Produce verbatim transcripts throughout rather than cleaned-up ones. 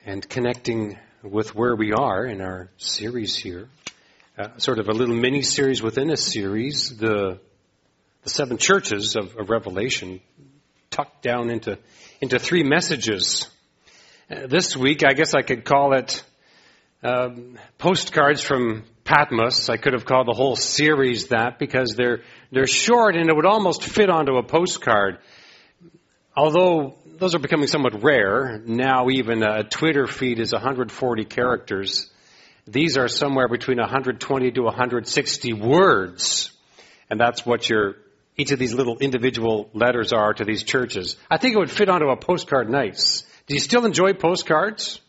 and connecting with where we are in our series here. Uh, sort of a little mini-series within a series, the the seven churches of, of Revelation, tucked down into, into three messages. Uh, this week, I guess I could call it um, Postcards from Patmos. I could have called the whole series that because they're they're short and it would almost fit onto a postcard. Although those are becoming somewhat rare. Now even a Twitter feed is one hundred forty characters. These are somewhere between one hundred twenty to one hundred sixty words. And that's what your each of these little individual letters are to these churches. I think it would fit onto a postcard nice. Do you still enjoy postcards?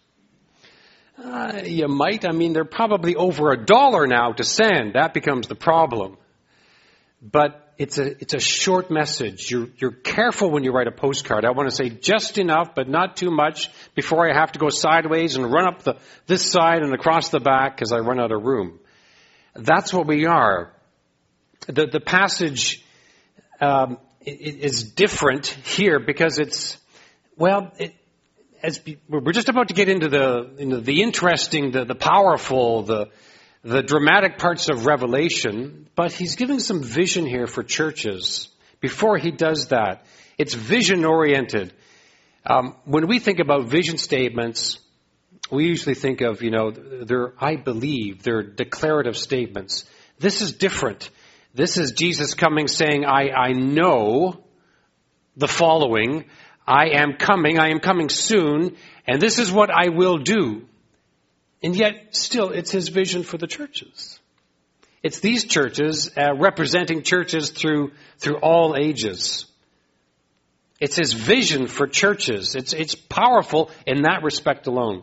Uh, you might. I mean, they're probably over a dollar now to send. That becomes the problem. But it's a it's a short message. You're you're careful when you write a postcard. I want to say just enough, but not too much before I have to go sideways and run up the this side and across the back because I run out of room. That's what we are. The the passage um, is different here because it's well. It, As we're just about to get into the into the interesting, the, the powerful, the the dramatic parts of Revelation, but he's giving some vision here for churches. Before he does that, it's vision oriented. Um, when we think about vision statements, we usually think of, you know, they're I believe, they're declarative statements. This is different. This is Jesus coming saying, I, I know the following. I am coming, I am coming soon, and this is what I will do. And yet, still, it's his vision for the churches. It's these churches uh, representing churches through through all ages. It's his vision for churches. It's it's powerful in that respect alone.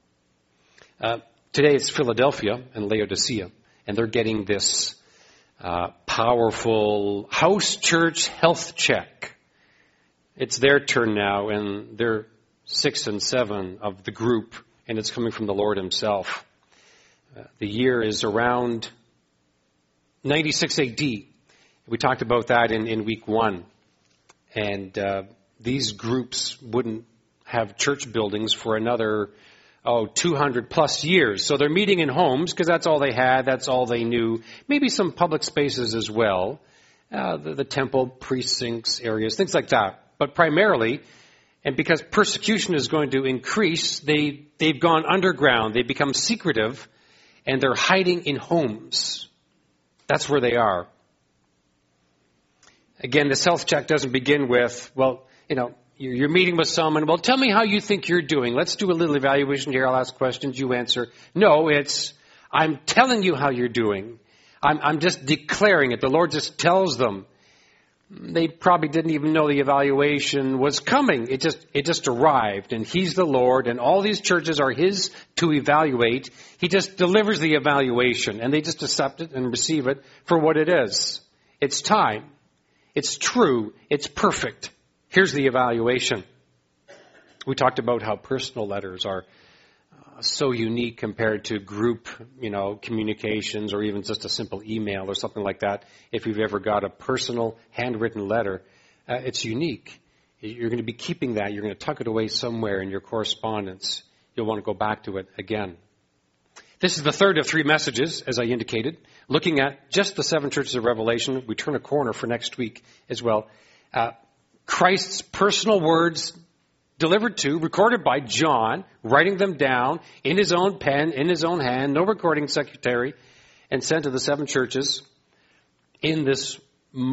Uh, today it's Philadelphia and Laodicea, and they're getting this uh, powerful house church health check. It's their turn now, and they're six and seven of the group, and it's coming from the Lord himself. Uh, the year is around ninety-six A D. We talked about that in, in week one. And uh, these groups wouldn't have church buildings for another, oh, two hundred plus years. So they're meeting in homes, because that's all they had, that's all they knew. Maybe some public spaces as well, uh, the, the temple, precincts, areas, things like that. But primarily, and because persecution is going to increase, they, they've gone underground. They become secretive, and they're hiding in homes. That's where they are. Again, this health check doesn't begin with, well, you know, you're, you're meeting with someone. Well, tell me how you think you're doing. Let's do a little evaluation here. I'll ask questions. You answer. No, it's, I'm telling you how you're doing. I'm, I'm just declaring it. The Lord just tells them. They probably didn't even know the evaluation was coming. It just it just arrived, and he's the Lord, and all these churches are his to evaluate. He just delivers the evaluation, and they just accept it and receive it for what it is. It's time. It's true. It's perfect. Here's the evaluation. We talked about how personal letters are so unique compared to group, you know, communications or even just a simple email or something like that. If you've ever got a personal handwritten letter, uh, it's unique. You're going to be keeping that. You're going to tuck it away somewhere in your correspondence. You'll want to go back to it again. This is the third of three messages, as I indicated, looking at just the seven churches of Revelation. We turn a corner for next week as well. Uh, Christ's personal words delivered to, recorded by John, writing them down in his own pen, in his own hand, no recording secretary, and sent to the seven churches in this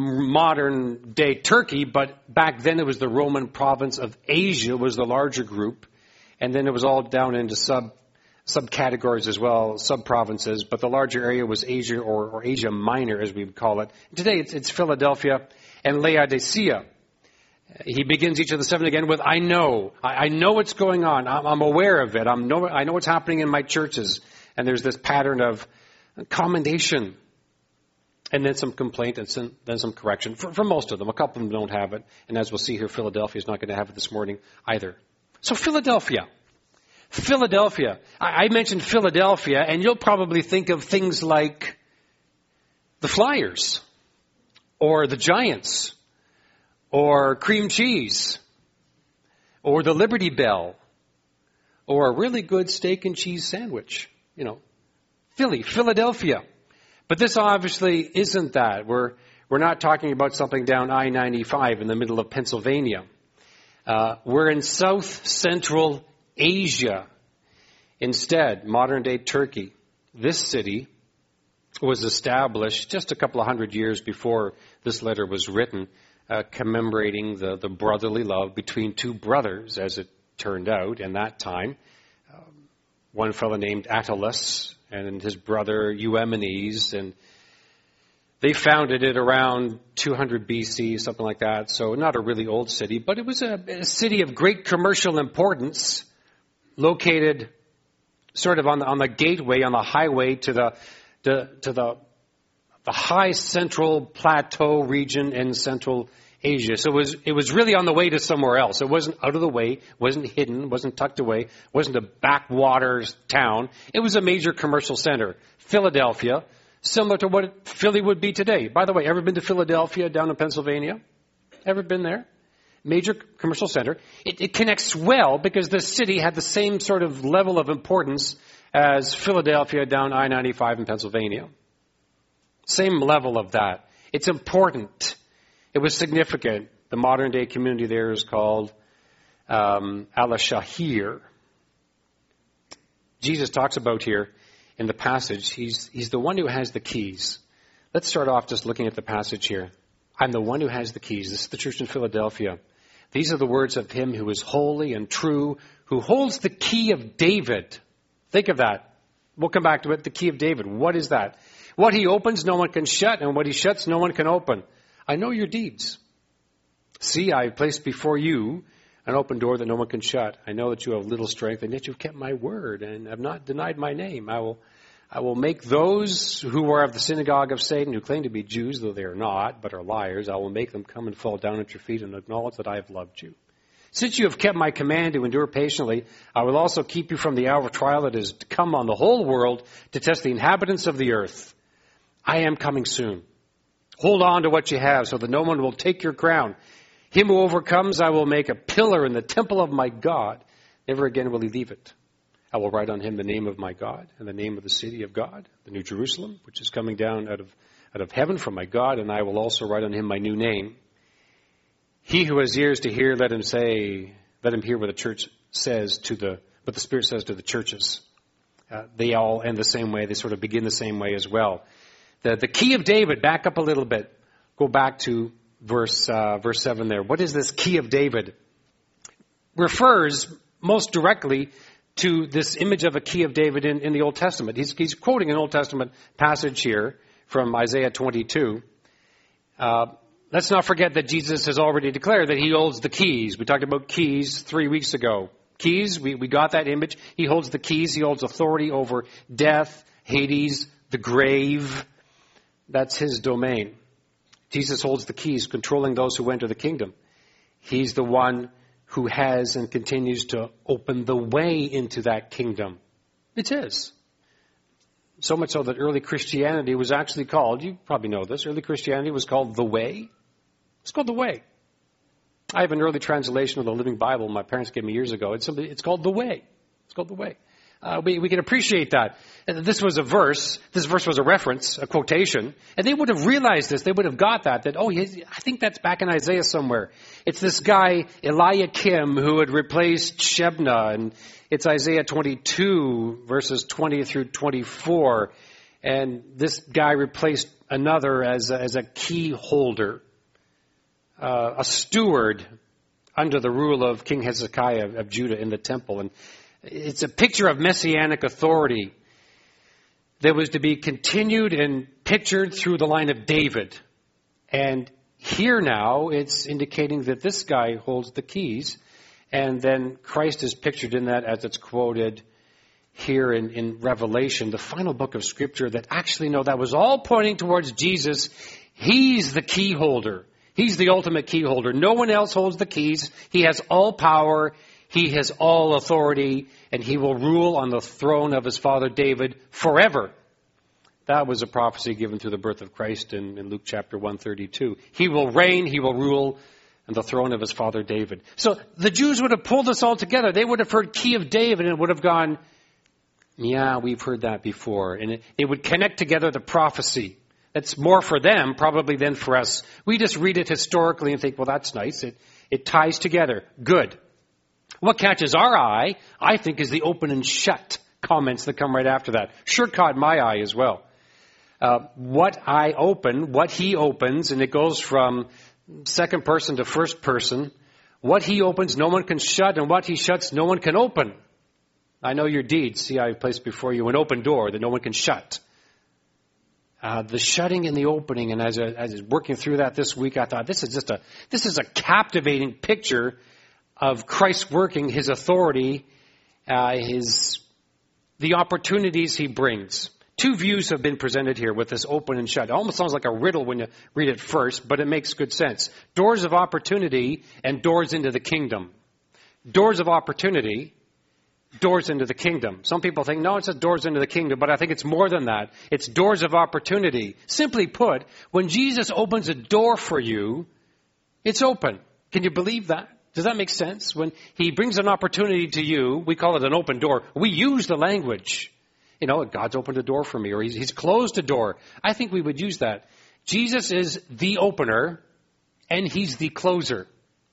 modern day Turkey, but back then it was the Roman province of Asia was the larger group, and then it was all down into sub subcategories as well, sub-provinces, but the larger area was Asia or, or Asia Minor, as we would call it. Today it's, it's Philadelphia and Laodicea. He begins each of the seven again with, I know. I, I know what's going on. I'm, I'm aware of it. I'm know, I know what's happening in my churches. And there's this pattern of commendation. And then some complaint and some, then some correction. For, for most of them. A couple of them don't have it. And as we'll see here, Philadelphia is not going to have it this morning either. So Philadelphia. Philadelphia. I, I mentioned Philadelphia, and you'll probably think of things like the Flyers or the Giants, or cream cheese, or the Liberty Bell, or a really good steak and cheese sandwich. You know, Philly, Philadelphia. But this obviously isn't that. We're, we're not talking about something down I ninety-five in the middle of Pennsylvania. Uh, we're in South Central Asia. Instead, modern-day Turkey. This city was established just a couple of hundred years before this letter was written, uh, commemorating the, the brotherly love between two brothers, as it turned out in that time. Um, one fellow named Attalus and his brother Eumenes, and they founded it around two hundred B C, something like that. So not a really old city, but it was a, a city of great commercial importance, located sort of on the, on the gateway, on the highway to the to, to the the high central plateau region in Central Asia. So it was it was really on the way to somewhere else. It wasn't out of the way, wasn't hidden, wasn't tucked away, wasn't a backwaters town. It was a major commercial center. Philadelphia, similar to what Philly would be today. By the way, ever been to Philadelphia down in Pennsylvania? Ever been there? Major commercial center. It, it connects well because the city had the same sort of level of importance as Philadelphia down I ninety-five in Pennsylvania. Same level of that. It's important. It was significant. The modern day community there is called um, Al-Shahir. Jesus talks about here in the passage, he's, he's the one who has the keys. Let's start off just looking at the passage here. I'm the one who has the keys. This is the church in Philadelphia. These are the words of him who is holy and true, who holds the key of David. Think of that. We'll come back to it. The key of David. What is that? What he opens, no one can shut, and what he shuts, no one can open. I know your deeds. See, I have placed before you an open door that no one can shut. I know that you have little strength, and yet you've kept my word and have not denied my name. I will I will make those who are of the synagogue of Satan, who claim to be Jews, though they are not, but are liars, I will make them come and fall down at your feet and acknowledge that I have loved you. Since you have kept my command to endure patiently, I will also keep you from the hour of trial that is to come on the whole world to test the inhabitants of the earth. I am coming soon. Hold on to what you have so that no one will take your crown. Him who overcomes, I will make a pillar in the temple of my God. Never again will he leave it. I will write on him the name of my God and the name of the city of God, the New Jerusalem, which is coming down out of, out of heaven from my God, and I will also write on him my new name. He who has ears to hear, let him say, let him hear what the church says to the, what the Spirit says to the churches. Uh, they all end the same way. They sort of begin the same way as well. The, the key of David, back up a little bit. Go back to verse, uh, verse seven there. What is this key of David? Refers most directly to this image of a key of David in, in the Old Testament. He's, he's quoting an Old Testament passage here from Isaiah twenty-two. Uh, let's not forget that Jesus has already declared that he holds the keys. We talked about keys three weeks ago. Keys, we, we got that image. He holds the keys. He holds authority over death, Hades, the grave. That's his domain. Jesus holds the keys, controlling those who enter the kingdom. He's the one who has and continues to open the way into that kingdom. It's his. So much so that early Christianity was actually called, you probably know this, early Christianity was called the Way. It's called the Way. I have an early translation of the Living Bible my parents gave me years ago. It's, simply, it's called the Way. It's called the Way. Uh, we, we can appreciate that. And this was a verse. This verse was a reference, a quotation. And they would have realized this. They would have got that, that, oh, I think that's back in Isaiah somewhere. It's this guy, Eliakim, who had replaced Shebna. And it's Isaiah twenty-two, verses twenty through twenty-four. And this guy replaced another as a, as a key holder, uh, a steward under the rule of King Hezekiah of Judah in the temple. And it's a picture of messianic authority that was to be continued and pictured through the line of David. And here now, it's indicating that this guy holds the keys. And then Christ is pictured in that as it's quoted here in, in Revelation, the final book of Scripture, that actually, no, that was all pointing towards Jesus. He's the key holder. He's the ultimate key holder. No one else holds the keys. He has all power. He has all authority, and he will rule on the throne of his father David forever. That was a prophecy given through the birth of Christ in, in Luke chapter one thirty-two. He will reign, he will rule and the throne of his father David. So the Jews would have pulled this all together. They would have heard Key of David and would have gone, yeah, we've heard that before. And it, it would connect together the prophecy. That's more for them probably than for us. We just read it historically and think, well, that's nice. It, it ties together. Good. What catches our eye, I think, is the open and shut comments that come right after that. Sure caught my eye as well. Uh, what I open, what he opens, and it goes from second person to first person. What he opens, no one can shut, and what he shuts, no one can open. I know your deeds. See, I placed before you an open door that no one can shut. Uh, the shutting and the opening, and as I, as I was working through that this week, I thought this is just a this is a captivating picture of Christ working, his authority, uh, his the opportunities he brings. Two views have been presented here with this open and shut. It almost sounds like a riddle when you read it first, but it makes good sense. Doors of opportunity and doors into the kingdom. Doors of opportunity, doors into the kingdom. Some people think, no, it says doors into the kingdom, but I think it's more than that. It's doors of opportunity. Simply put, when Jesus opens a door for you, it's open. Can you believe that? Does that make sense? When he brings an opportunity to you, we call it an open door. We use the language. You know, God's opened a door for me, or he's, he's closed a door. I think we would use that. Jesus is the opener, and he's the closer.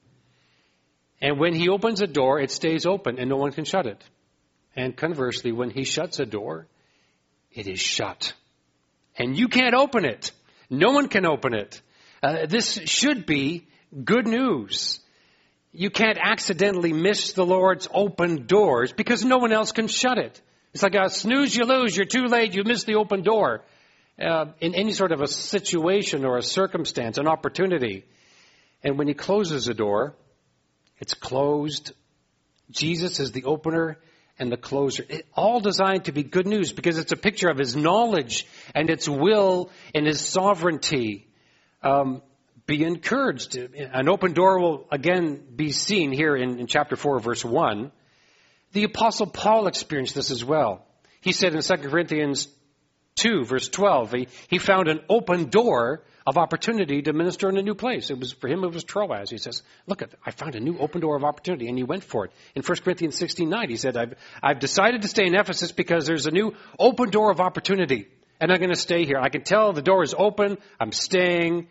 And when he opens a door, it stays open, and no one can shut it. And conversely, when he shuts a door, it is shut. And you can't open it. No one can open it. Uh, this should be good news. You can't accidentally miss the Lord's open doors because no one else can shut it. It's like a snooze, you lose. You're too late. You missed the open door. Uh, in any sort of a situation or a circumstance, an opportunity. And when he closes a door, it's closed. Jesus is the opener and the closer. It, all designed to be good news because it's a picture of his knowledge and its will and his sovereignty. Um, be encouraged. An open door will again be seen here in, in chapter four, verse one. The Apostle Paul experienced this as well. He said in Second Corinthians two, verse twelve, he, he found an open door of opportunity to minister in a new place. It was for him, it was Troas. He says, look, I found a new open door of opportunity, and he went for it. In First Corinthians sixteen nine, he said, I've, I've decided to stay in Ephesus because there's a new open door of opportunity, and I'm going to stay here. I can tell the door is open. I'm staying.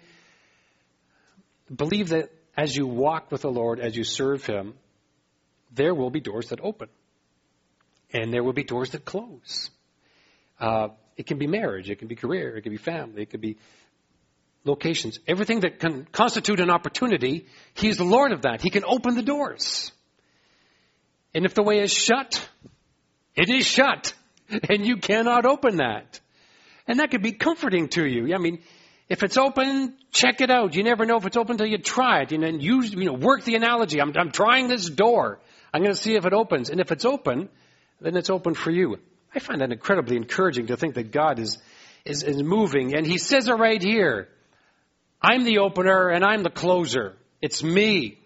Believe that as you walk with the Lord, as you serve him, there will be doors that open. And there will be doors that close. Uh, it can be marriage. It can be career. It can be family. It can be locations. Everything that can constitute an opportunity, he's the Lord of that. He can open the doors. And if the way is shut, it is shut. And you cannot open that. And that could be comforting to you. I mean, if it's open, check it out. You never know if it's open until you try it. You know, and use, you know, work the analogy. I'm, I'm trying this door. I'm going to see if it opens. And if it's open, then it's open for you. I find that incredibly encouraging to think that God is, is, is moving. And he says it right here. I'm the opener and I'm the closer. It's me.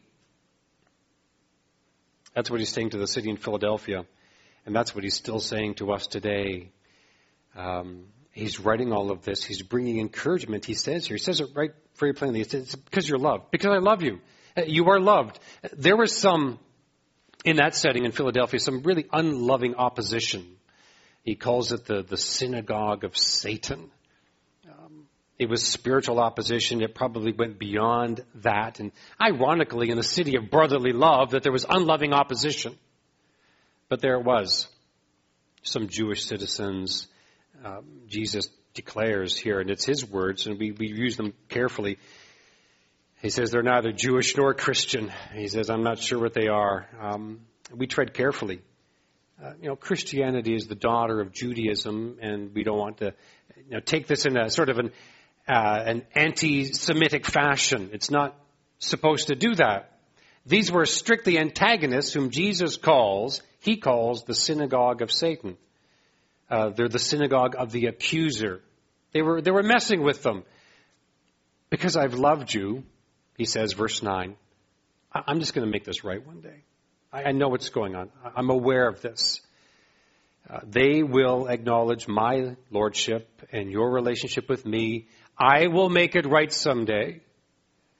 That's what he's saying to the city in Philadelphia. And that's what he's still saying to us today. Um, he's writing all of this. He's bringing encouragement. He says here, he says it right very plainly. He says, it's because you're loved. Because I love you. You are loved. There was some, in that setting in Philadelphia, some really unloving opposition. He calls it the, the synagogue of Satan. Um, it was spiritual opposition. It probably went beyond that. And ironically, in the city of brotherly love, that there was unloving opposition. But there it was. Some Jewish citizens, um, Jesus declares here, and it's his words, and we, we use them carefully. He says they're neither Jewish nor Christian. He says, I'm not sure what they are. Um, we tread carefully. Uh, you know, Christianity is the daughter of Judaism, and we don't want to, you know, take this in a sort of an uh, an anti-Semitic fashion. It's not supposed to do that. These were strictly antagonists whom Jesus calls, he calls the synagogue of Satan. Uh, they're the synagogue of the accuser. They were they were messing with them. Because I've loved you, he says, verse nine, I'm just going to make this right one day. I know what's going on. I'm aware of this. Uh, they will acknowledge my lordship and your relationship with me. I will make it right someday.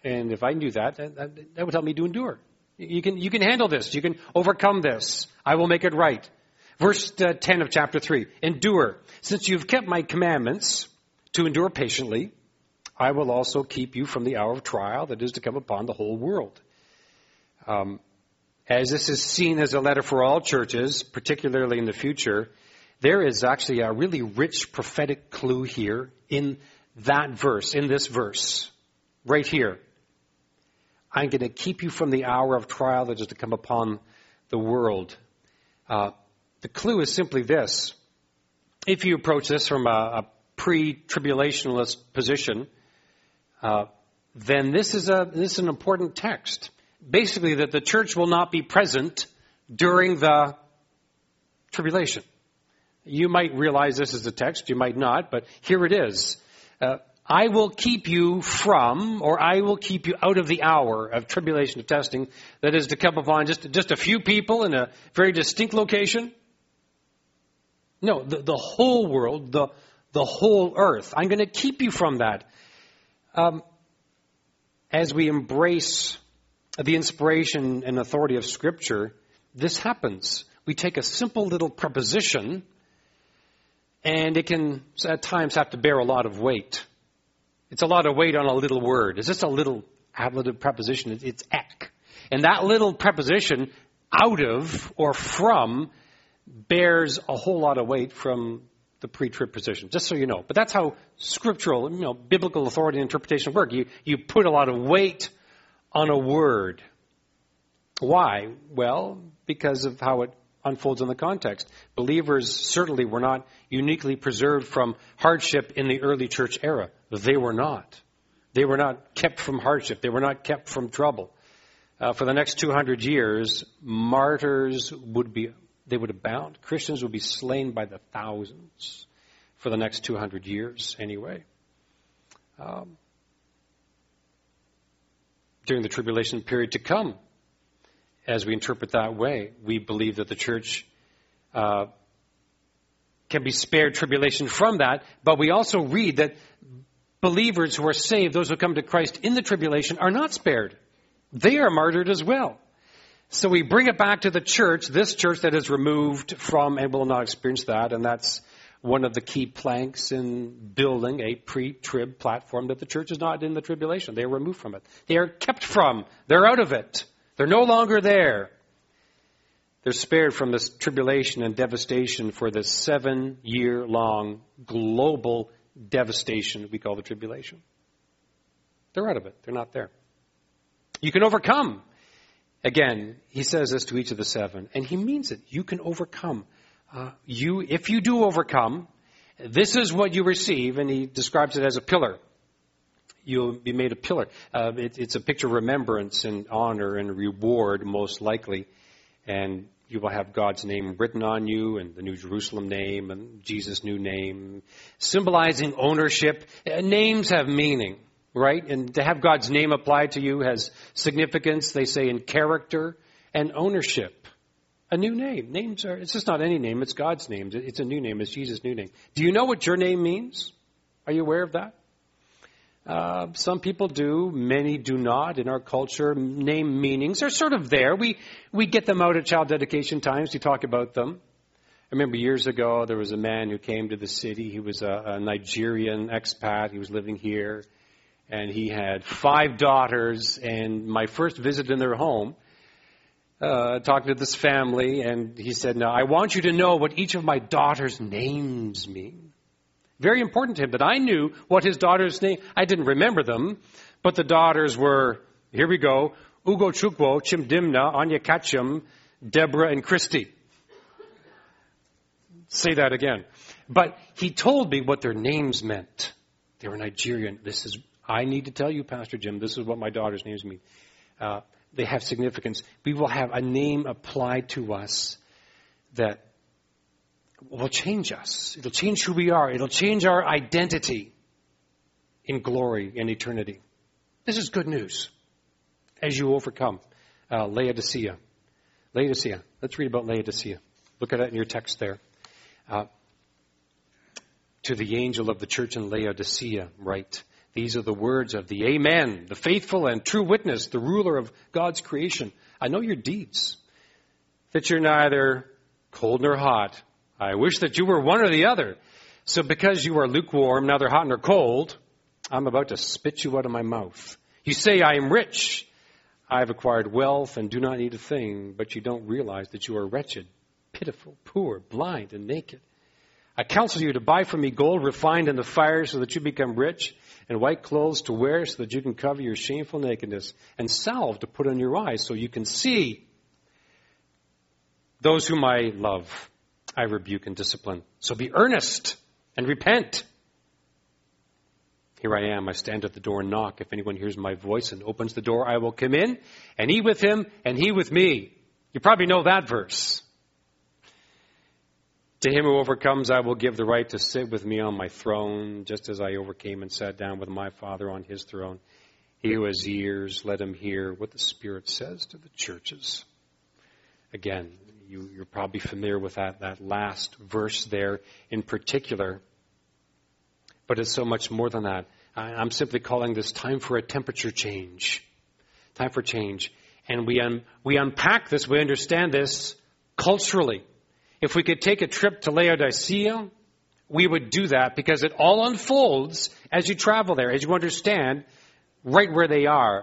And if I knew that, that, that would help me to endure. You can, you can handle this. You can overcome this. I will make it right. Verse uh, ten of chapter three. Endure. Since you've kept my commandments to endure patiently, I will also keep you from the hour of trial that is to come upon the whole world. Um, as this is seen as a letter for all churches, particularly in the future, there is actually a really rich prophetic clue here in that verse, in this verse, right here. I'm going to keep you from the hour of trial that is to come upon the world. Uh, the clue is simply this. If you approach this from a, a pre-tribulationalist position, uh, then this is a this is an important text. Basically, that the church will not be present during the tribulation. You might realize this is the text, you might not, but here it is. Uh, I will keep you from, or I will keep you out of the hour of tribulation of testing that is to come upon just, just a few people in a very distinct location. No, the, the whole world, the, the whole earth. I'm going to keep you from that. Um, as we embrace the inspiration and authority of Scripture, this happens. We take a simple little preposition, and it can at times have to bear a lot of weight. It's a lot of weight on a little word. It's just a little ablative preposition. It's ek. And that little preposition, out of or from, bears a whole lot of weight from the pre-trib position, just so you know. But that's how scriptural, you know, biblical authority and interpretation work. You, you put a lot of weight on a word. Why? Well, because of how it unfolds in the context. Believers certainly were not uniquely preserved from hardship in the early church era. They were not. They were not kept from hardship. They were not kept from trouble. Uh, for the next two hundred years, martyrs would be, they would abound. Christians would be slain by the thousands for the next two hundred years anyway. Um, during the tribulation period to come, as we interpret that way, we believe that the church uh, can be spared tribulation from that, but we also read that believers who are saved, those who come to Christ in the tribulation, are not spared. They are martyred as well. So we bring it back to the church, this church that is removed from and will not experience that, and that's one of the key planks in building a pre-trib platform, that the church is not in the tribulation. They are removed from it. They are kept from. They're out of it. They're no longer there. They're spared from this tribulation and devastation for this seven-year-long global devastation we call the tribulation. They're out of it. They're not there. You can overcome. Again, he says this to each of the seven, and he means it. You can overcome. Uh, you, if you do overcome, this is what you receive, and he describes it as a pillar. You'll be made a pillar. Uh, it, it's a picture of remembrance and honor and reward, most likely. And you will have God's name written on you, and the New Jerusalem name, and Jesus' new name, symbolizing ownership. Uh, names have meaning, right? And to have God's name applied to you has significance, they say, in character and ownership. A new name. Names are, it's just not any name, it's God's name. It's a new name, it's Jesus' new name. Do you know what your name means? Are you aware of that? Uh, some people do, many do not in our culture. Name meanings are sort of there. We we get them out at child dedication times to talk about them. I remember years ago there was a man who came to the city. He was a, a Nigerian expat. He was living here. And he had five daughters. And my first visit in their home, uh, talking to this family, and he said, "Now, I want you to know what each of my daughters' names mean." Very important to him that I knew what his daughter's name. I didn't remember them, but the daughters were, here we go, Ugo Chukwu, Chimdimna, Anya Kachum, Deborah, and Christy. Say that again. But he told me what their names meant. They were Nigerian. This is, I need to tell you, Pastor Jim, this is what my daughter's names mean. Uh, they have significance. We will have a name applied to us that will change us. It'll change who we are. It'll change our identity in glory and eternity. This is good news as you overcome. Uh, Laodicea. Laodicea. Let's read about Laodicea. Look at it in your text there. Uh, to the angel of the church in Laodicea, write, These are the words of the Amen, the faithful and true witness, the ruler of God's creation. I know your deeds, that you're neither cold nor hot. I wish that you were one or the other. So because you are lukewarm, neither hot nor cold, I'm about to spit you out of my mouth. You say, I am rich. I have acquired wealth and do not need a thing, but you don't realize that you are wretched, pitiful, poor, blind, and naked. I counsel you to buy from me gold refined in the fire so that you become rich, and white clothes to wear so that you can cover your shameful nakedness, and salve to put on your eyes so you can see. Those whom I love, I rebuke and discipline. So be earnest and repent. Here I am, I stand at the door and knock. If anyone hears my voice and opens the door, I will come in and eat with him and he with me. You probably know that verse. To him who overcomes, I will give the right to sit with me on my throne, just as I overcame and sat down with my Father on his throne. He who has ears, let him hear what the Spirit says to the churches. Again, you, you're probably familiar with that, that last verse there in particular. But it's so much more than that. I, I'm simply calling this time for a temperature change. Time for change. And we un, we unpack this, we understand this culturally. If we could take a trip to Laodicea, we would do that because it all unfolds as you travel there, as you understand right where they are.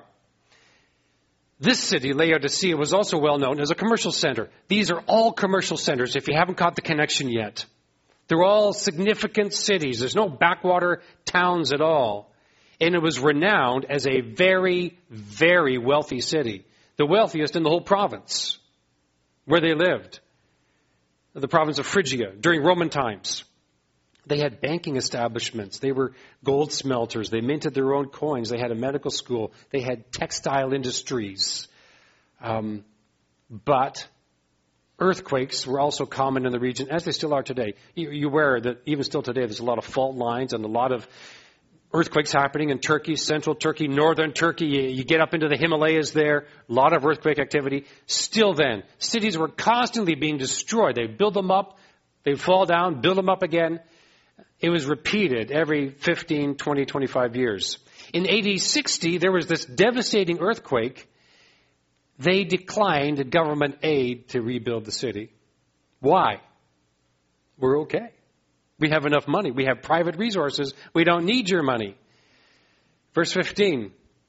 This city, Laodicea, was also well known as a commercial center. These are all commercial centers, if you haven't caught the connection yet. They're all significant cities. There's no backwater towns at all. And it was renowned as a very, very wealthy city. The wealthiest in the whole province where they lived. The province of Phrygia during Roman times. They had banking establishments. They were gold smelters. They minted their own coins. They had a medical school. They had textile industries. Um, but earthquakes were also common in the region, as they still are today. You, you aware that even still today, there's a lot of fault lines and a lot of earthquakes happening in Turkey, central Turkey, northern Turkey. You, you get up into the Himalayas there, a lot of earthquake activity. Still then, cities were constantly being destroyed. They'd build them up, they'd fall down, build them up again. It was repeated every fifteen, twenty, twenty-five years. In A D sixty, there was this devastating earthquake. They declined government aid to rebuild the city. Why? We're okay. We have enough money. We have private resources. We don't need your money. Verse fifteen.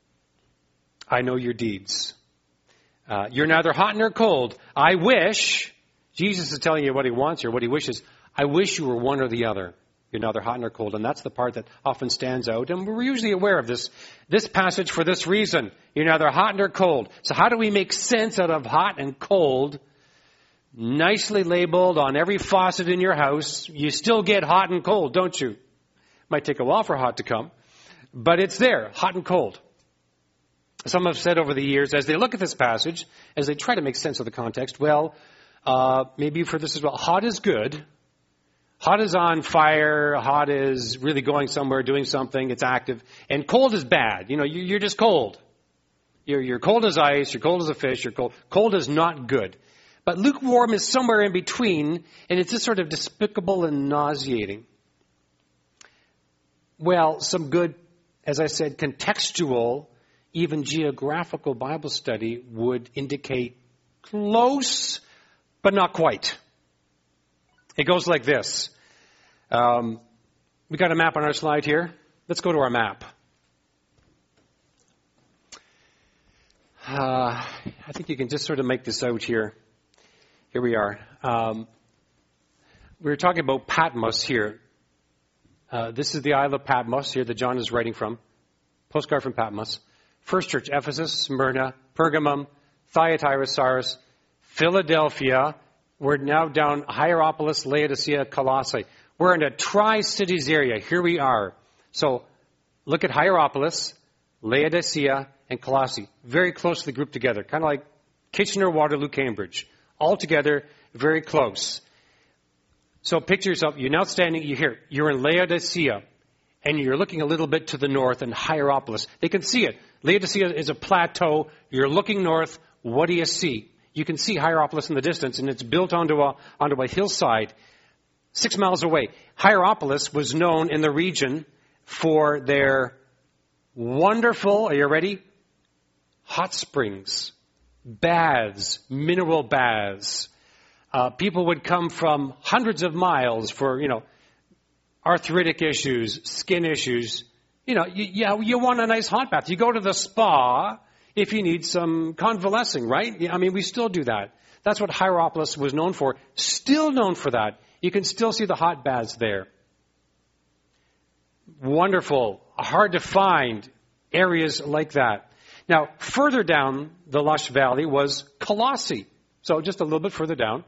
I know your deeds. Uh, you're neither hot nor cold. I wish, Jesus is telling you what he wants here, what he wishes. I wish you were one or the other. You're neither hot nor cold. And that's the part that often stands out. And we're usually aware of this, this passage for this reason. You're neither hot nor cold. So how do we make sense out of hot and cold? Nicely labeled on every faucet in your house. You still get hot and cold, don't you? Might take a while for hot to come. But it's there, hot and cold. Some have said over the years, as they look at this passage, as they try to make sense of the context, well, uh, maybe for this as well, hot is good. Hot is on fire. Hot is really going somewhere, doing something. It's active. And cold is bad. You know, you're just cold. You're, you're cold as ice. You're cold as a fish. You're cold. Cold is not good. But lukewarm is somewhere in between, and it's just sort of despicable and nauseating. Well, some good, as I said, contextual, even geographical Bible study would indicate close, but not quite. It goes like this. Um, we got a map on our slide here. Let's go to our map. Uh, I think you can just sort of make this out here. Here we are. Um, we were talking about Patmos here. Uh, this is the Isle of Patmos here that John is writing from. Postcard from Patmos. First church, Ephesus, Smyrna, Pergamum, Thyatira, Sardis, Philadelphia. We're now down Hierapolis, Laodicea, Colossae. We're in a tri-cities area. Here we are. So look at Hierapolis, Laodicea, and Colossae. Very closely grouped together. Kind of like Kitchener, Waterloo, Cambridge. All together, very close. So picture yourself, you're now standing, you're here, you're in Laodicea, and you're looking a little bit to the north in Hierapolis. They can see it. Laodicea is a plateau. You're looking north. What do you see? You can see Hierapolis in the distance, and it's built onto a, onto a hillside six miles away. Hierapolis was known in the region for their wonderful, are you ready? Hot springs, baths, mineral baths. Uh, people would come from hundreds of miles for, you know, arthritic issues, skin issues. You know, you, you, you want a nice hot bath. You go to the spa if you need some convalescing, right? I mean, we still do that. That's what Hierapolis was known for. Still known for that. You can still see the hot baths there. Wonderful, hard to find areas like that. Now, further down the lush valley was Colossae. So just a little bit further down.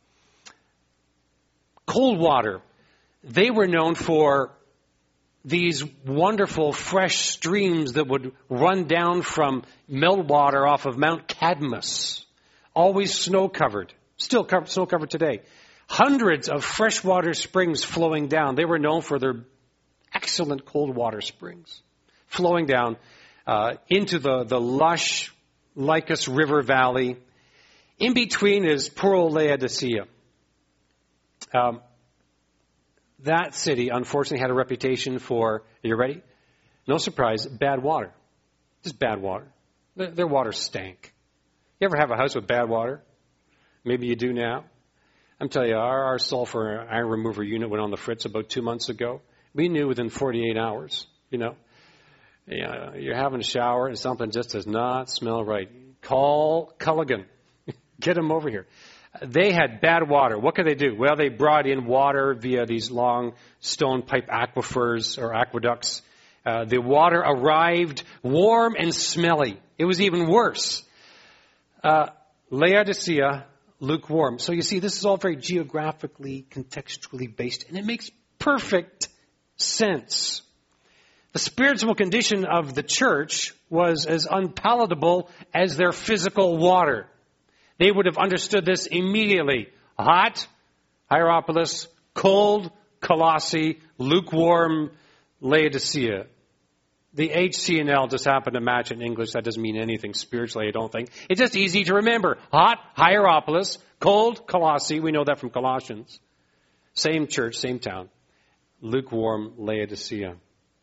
Cold water. They were known for these wonderful fresh streams that would run down from meltwater off of Mount Cadmus. Always snow-covered. Still covered, snow-covered today. Hundreds of freshwater springs flowing down. They were known for their excellent cold water springs flowing down uh, into the, the lush Lycus River Valley. In between is poor old Laodicea. Um, that city, unfortunately, had a reputation for, are you ready? No surprise, bad water. Just bad water. Their, their water stank. You ever have a house with bad water? Maybe you do now. I'm telling you, our, our sulfur iron remover unit went on the fritz about two months ago. We knew within forty-eight hours, you know. You know, you're having a shower and something just does not smell right. Call Culligan. Get him over here. They had bad water. What could they do? Well, they brought in water via these long stone pipe aquifers or aqueducts. Uh, the water arrived warm and smelly. It was even worse. Uh, Laodicea, lukewarm. So you see, this is all very geographically, contextually based, and it makes perfect sense. The spiritual condition of the church was as unpalatable as their physical water. They would have understood this immediately. Hot, Hierapolis, cold, Colossae, lukewarm, Laodicea. The H C and L just happen to match in English. That doesn't mean anything spiritually, I don't think. It's just easy to remember. Hot, Hierapolis, cold, Colossae. We know that from Colossians. Same church, same town. Lukewarm, Laodicea.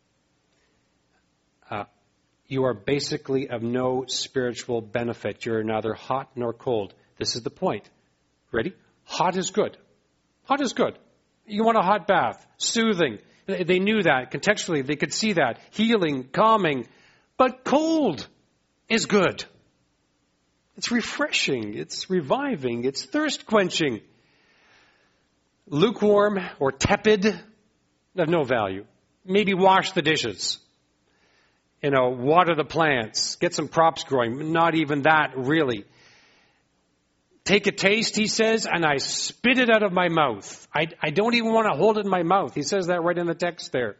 Uh, you are basically of no spiritual benefit. You're neither hot nor cold. This is the point. Ready? Hot is good. Hot is good. You want a hot bath. Soothing. They knew that. Contextually, they could see that. Healing, calming. But cold is good. It's refreshing. It's reviving. It's thirst quenching. Lukewarm or tepid, of no value. Maybe wash the dishes. You know, water the plants. Get some crops growing. Not even that, really. Take a taste, he says, and I spit it out of my mouth. I, I don't even want to hold it in my mouth. He says that right in the text there.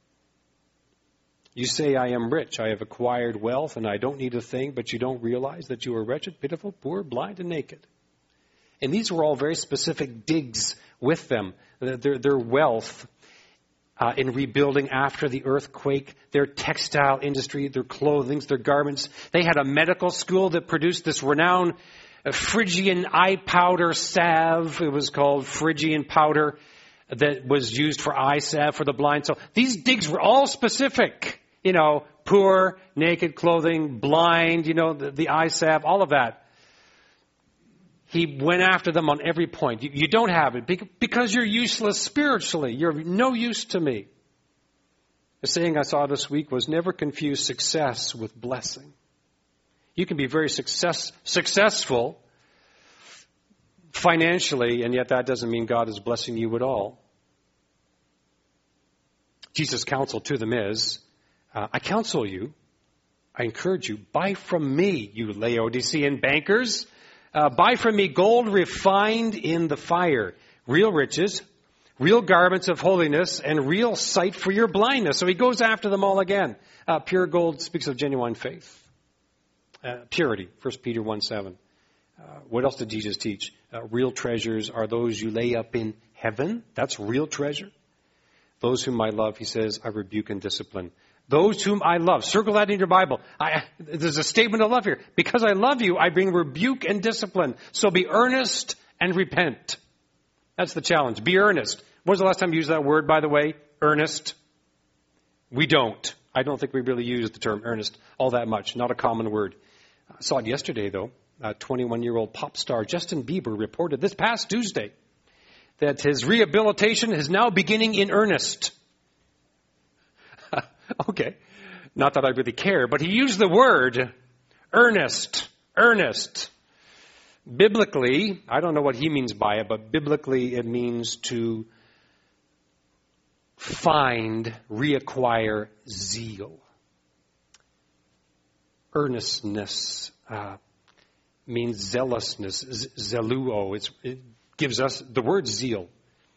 You say, I am rich. I have acquired wealth, and I don't need a thing, but you don't realize that you are wretched, pitiful, poor, blind, and naked. And these were all very specific digs with them. Their, their wealth uh, in rebuilding after the earthquake, their textile industry, their clothing, their garments. They had a medical school that produced this renowned a Phrygian eye powder salve. It was called Phrygian powder that was used for eye salve for the blind. So these digs were all specific. You know, poor, naked clothing, blind, you know, the, the eye salve, all of that. He went after them on every point. You, you don't have it because you're useless spiritually. You're of no use to me. The saying I saw this week was never confuse success with blessing. You can be very success, successful financially, and yet that doesn't mean God is blessing you at all. Jesus' counsel to them is, uh, I counsel you, I encourage you, buy from me, you Laodicean bankers. Uh, buy from me gold refined in the fire, real riches, real garments of holiness, and real sight for your blindness. So he goes after them all again. Uh, pure gold speaks of genuine faith. Uh, purity, First Peter one seven. Uh, what else did Jesus teach? Uh, real treasures are those you lay up in heaven. That's real treasure. Those whom I love, he says, I rebuke and discipline. Those whom I love. Circle that in your Bible. I, there's a statement of love here. Because I love you, I bring rebuke and discipline. So be earnest and repent. That's the challenge. Be earnest. When was the last time you used that word, by the way? Earnest. We don't. I don't think we really use the term earnest all that much. Not a common word. I saw it yesterday, though. A twenty-one-year-old pop star Justin Bieber reported this past Tuesday that his rehabilitation is now beginning in earnest. Okay. Not that I really care, but he used the word earnest. Earnest. Biblically, I don't know what he means by it, but biblically it means to find, reacquire zeal. Earnestness uh, means zealousness, zeluo. It's, it gives us the word zeal.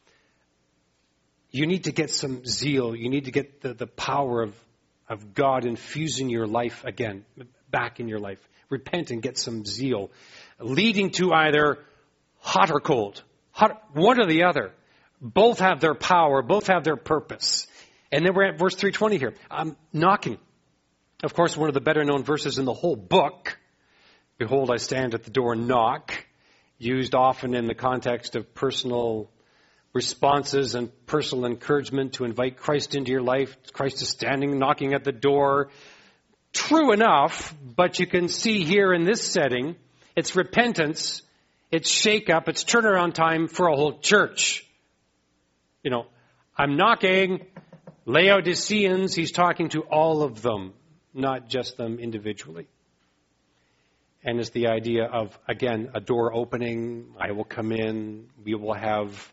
You need to get some zeal. You need to get the, the power of, of God infusing your life again, back in your life. Repent and get some zeal, leading to either hot or cold. Hot, one or the other. Both have their power. Both have their purpose. And then we're at verse three twenty here. I'm knocking. Of course, one of the better known verses in the whole book. Behold, I stand at the door and knock. Used often in the context of personal responses and personal encouragement to invite Christ into your life. Christ is standing, knocking at the door. True enough, but you can see here in this setting, it's repentance, it's shake-up, it's turnaround time for a whole church. You know, I'm knocking, Laodiceans, he's talking to all of them, not just them individually. And it's the idea of, again, a door opening, I will come in, we will have,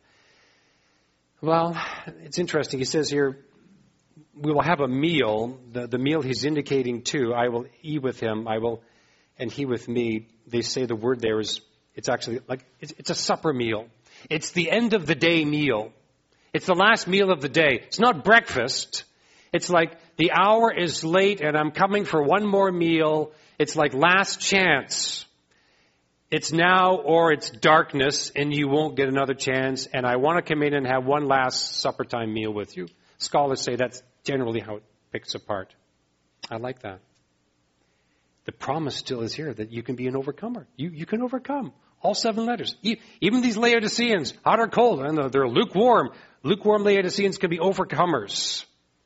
well, it's interesting, he says here, we will have a meal, the, the meal he's indicating to, I will eat with him, I will, and he with me. They say the word there is, it's actually like, it's, it's a supper meal. It's the end of the day meal. It's the last meal of the day. It's not breakfast. It's like the hour is late and I'm coming for one more meal. It's like last chance. It's now or it's darkness and you won't get another chance. And I want to come in and have one last supper time meal with you. Scholars say that's generally how it picks apart. I like that. The promise still is here that you can be an overcomer. You, you can overcome. All seven letters. Even these Laodiceans, hot or cold, and they're lukewarm. Lukewarm Laodiceans can be overcomers.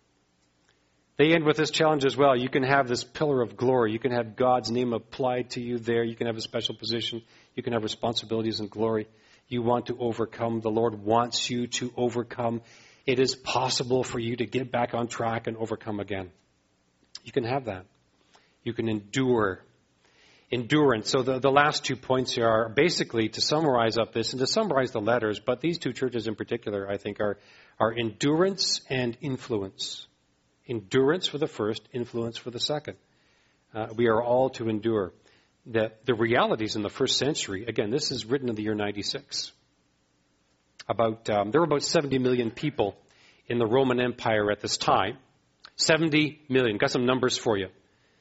They end with this challenge as well. You can have this pillar of glory. You can have God's name applied to you there. You can have a special position. You can have responsibilities and glory. You want to overcome. The Lord wants you to overcome. It is possible for you to get back on track and overcome again. You can have that. You can endure. Endurance. So the, the last two points here are basically to summarize up this and to summarize the letters, but these two churches in particular, I think, are, are endurance and influence. Endurance for the first, influence for the second. Uh, we are all to endure. The, the realities in the first century, again, this is written in the year ninety-six. About um, there were about seventy million people in the Roman Empire at this time. seventy million. Got some numbers for you.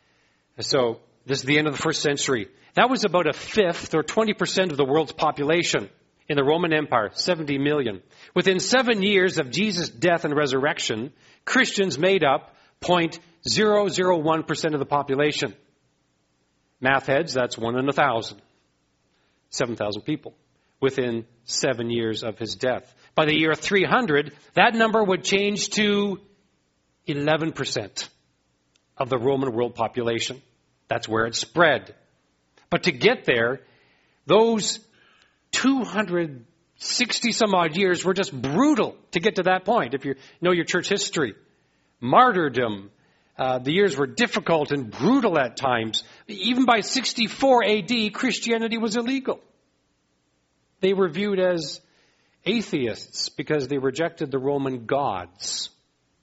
So this is the end of the first century. That was about a fifth or twenty percent of the world's population in the Roman Empire, seventy million. Within seven years of Jesus' death and resurrection, Christians made up zero point zero zero one percent of the population. Math heads, that's one in a thousand. seven thousand people within seven years of his death. By the year three hundred, that number would change to eleven percent of the Roman world population. That's where it spread. But to get there, those two hundred sixty some odd years were just brutal to get to that point. If you know your church history, martyrdom, uh, the years were difficult and brutal at times. Even by sixty-four A D, Christianity was illegal. They were viewed as atheists because they rejected the Roman gods.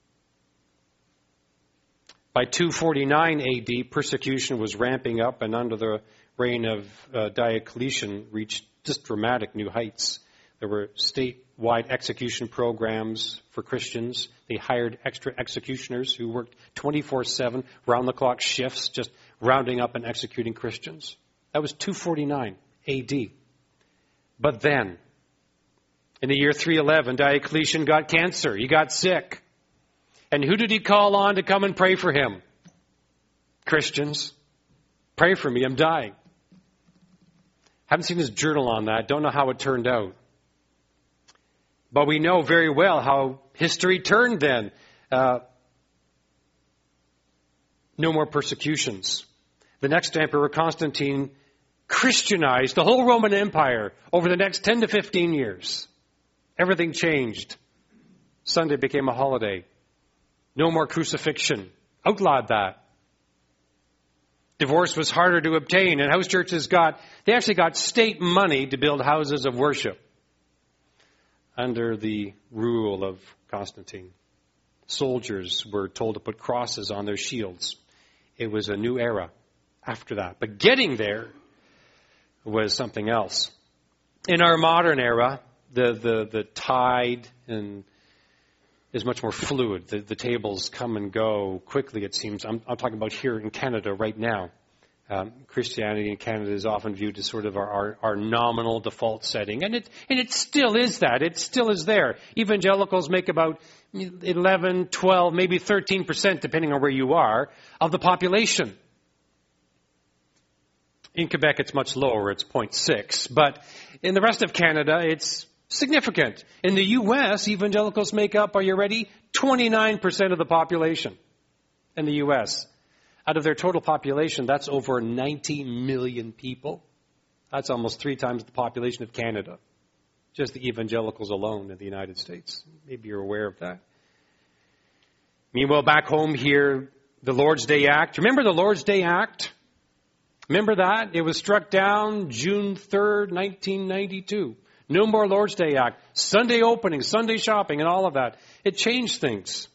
By two forty-nine A D, persecution was ramping up, and under the reign of uh, Diocletian reached just dramatic new heights. There were statewide execution programs for Christians. They hired extra executioners who worked twenty-four seven, round-the-clock shifts, just rounding up and executing Christians. That was two forty-nine A D. But then, in the year three eleven, Diocletian got cancer. He got sick. And who did he call on to come and pray for him? Christians. Pray for me, I'm dying. Haven't seen his journal on that. Don't know how it turned out. But we know very well how history turned then. Uh, No more persecutions. The next emperor, Constantine, Christianized the whole Roman Empire over the next ten to fifteen years. Everything changed. Sunday became a holiday. No more crucifixion. Outlawed that. Divorce was harder to obtain, and house churches got, they actually got state money to build houses of worship under the rule of Constantine. Soldiers were told to put crosses on their shields. It was a new era after that. But getting there was something else. In our modern era, the, the, the tide and is much more fluid. The, the tables come and go quickly, it seems. I'm, I'm talking about here in Canada right now. Um, Christianity in Canada is often viewed as sort of our, our, our nominal default setting. And it, and it still is that. It still is there. Evangelicals make about eleven, twelve, maybe thirteen percent, depending on where you are, of the population. In Quebec, it's much lower. It's zero point six. But in the rest of Canada, it's significant. In the U S, evangelicals make up, are you ready? twenty-nine percent of the population in the U S. Out of their total population, that's over ninety million people. That's almost three times the population of Canada. Just the evangelicals alone in the United States. Maybe you're aware of that. Meanwhile, back home here, the Lord's Day Act. Remember the Lord's Day Act? Remember that? It was struck down June third, nineteen ninety-two. No more Lord's Day Act. Sunday opening, Sunday shopping, and all of that. It changed things.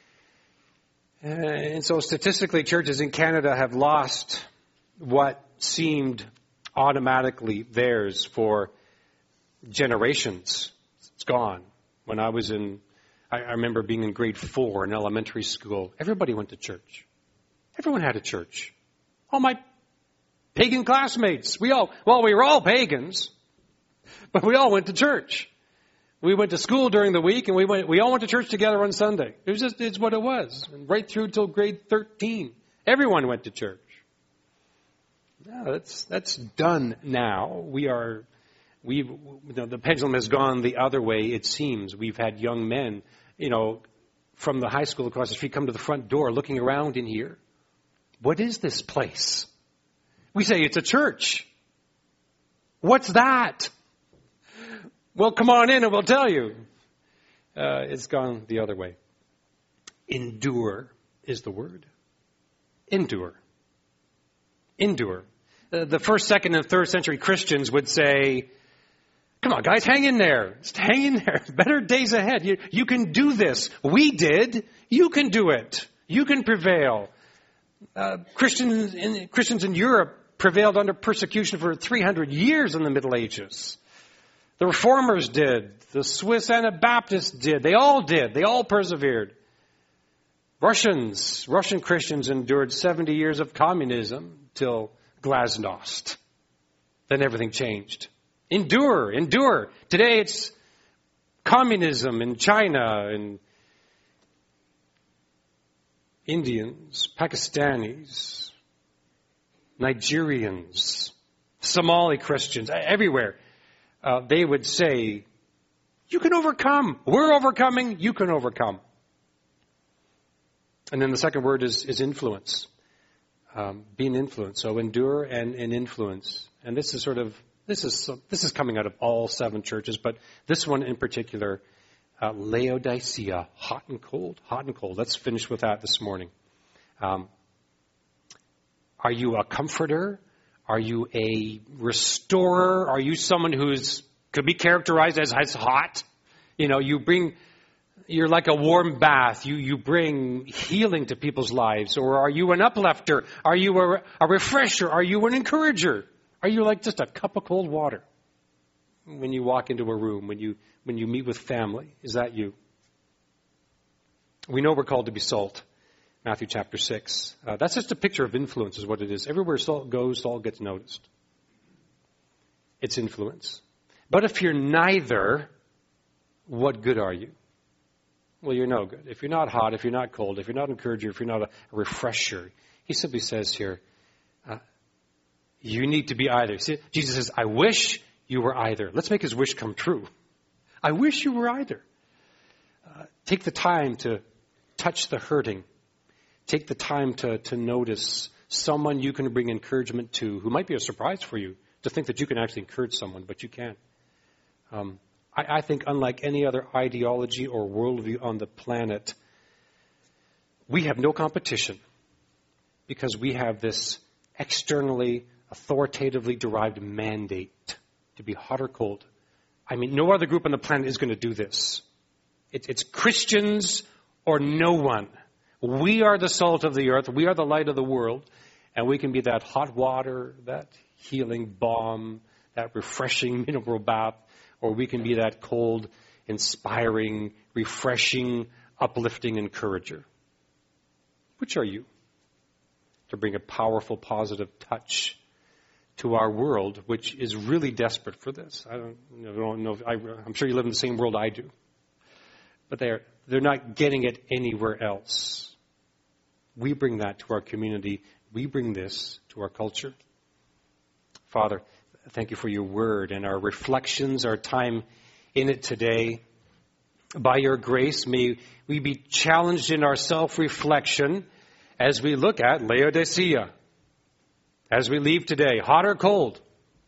And so statistically, churches in Canada have lost what seemed automatically theirs for generations. It's gone. When I was in, I, I remember being in grade four in elementary school. Everybody went to church. Everyone had a church. All my pagan classmates. We all, well, we were all pagans, but we all went to church. We went to school during the week, and we went. We all went to church together on Sunday. It was just, it's what it was. And right through till grade thirteen, everyone went to church. No, that's that's done now. We are, we've, you know, the pendulum has gone the other way. It seems we've had young men, you know, from the high school across the street come to the front door, looking around in here. What is this place? We say it's a church. What's that? Well, come on in and we'll tell you. Uh, it's gone the other way. Endure is the word. Endure. Endure. Uh, the first, second, and third century Christians would say, come on, guys, hang in there. Just hang in there. Better days ahead. You, you can do this. We did. You can do it. You can prevail. Uh, Christians in, Christians in Europe prevailed under persecution for three hundred years in the Middle Ages. The Reformers did. The Swiss Anabaptists did. They all did. They all persevered. Russians, Russian Christians endured seventy years of communism till Glasnost. Then everything changed. Endure, endure. Today it's communism in China and Indians, Pakistanis, Nigerians, Somali Christians, everywhere. Uh, they would say, you can overcome. We're overcoming. You can overcome. And then the second word is, is influence. Um, being influenced. So endure and, and influence. And this is sort of, this is this is coming out of all seven churches, but this one in particular, uh, Laodicea, hot and cold, hot and cold. Let's finish with that this morning. Um, are you a comforter? Are you a restorer? Are you someone who's could be characterized as, as hot? You know, you bring, you're like a warm bath. You you bring healing to people's lives. Or are you an uplifter? Are you a, a refresher? Are you an encourager? Are you like just a cup of cold water when you walk into a room, when you when you meet with family? Is that you? We know we're called to be salt. Matthew chapter six. Uh, that's just a picture of influence is what it is. Everywhere salt goes, salt gets noticed. It's influence. But if you're neither, what good are you? Well, you're no good. If you're not hot, if you're not cold, if you're not an encourager, if you're not a, a refresher, he simply says here, uh, you need to be either. See, Jesus says, I wish you were either. Let's make his wish come true. I wish you were either. Uh, take the time to touch the hurting. Take the time to, to notice someone you can bring encouragement to who might be a surprise for you, to think that you can actually encourage someone, but you can't. Um, I, I think unlike any other ideology or worldview on the planet, we have no competition because we have this externally, authoritatively derived mandate to be hot or cold. I mean, no other group on the planet is going to do this. It, it's Christians or no one. We are the salt of the earth. We are the light of the world. And we can be that hot water, that healing balm, that refreshing mineral bath, or we can be that cold, inspiring, refreshing, uplifting encourager. Which are you? To bring a powerful, positive touch to our world, which is really desperate for this. I don't, I don't know. If I, I'm sure you live in the same world I do. But they're, they're not getting it anywhere else. We bring that to our community. We bring this to our culture. Father, thank you for your word and our reflections, our time in it today. By your grace, may we be challenged in our self-reflection as we look at Laodicea. As we leave today, hot or cold,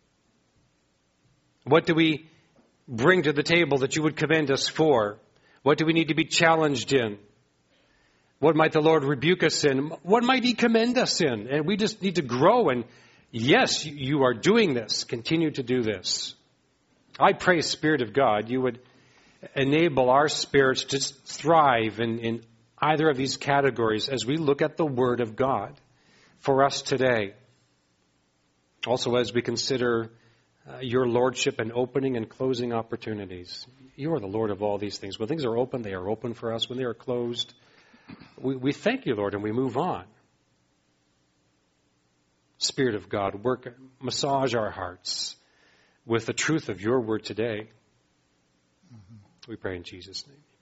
what do we bring to the table that you would commend us for? What do we need to be challenged in? What might the Lord rebuke us in? What might he commend us in? And we just need to grow. And yes, you are doing this. Continue to do this. I pray, Spirit of God, you would enable our spirits to thrive in, in either of these categories as we look at the Word of God for us today. Also, as we consider uh, your lordship and opening and closing opportunities. You are the Lord of all these things. When things are open, they are open for us. When they are closed, we, we thank you, Lord, and we move on. Spirit of God, work, massage our hearts with the truth of your word today. Mm-hmm. We pray in Jesus' name.